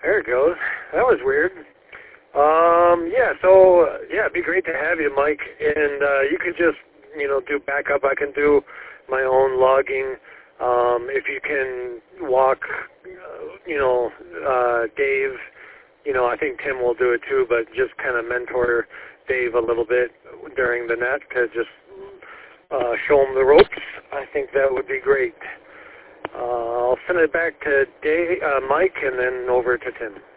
There it goes. That was weird. It'd be great to have you, Mike. And you could just, do backup. I can do my own logging. If you can walk, Dave, I think Tim will do it too, but just kind of mentor Dave a little bit during the net to just show him the ropes. I think that would be great. I'll send it back to Dave, Mike, and then over to Tim.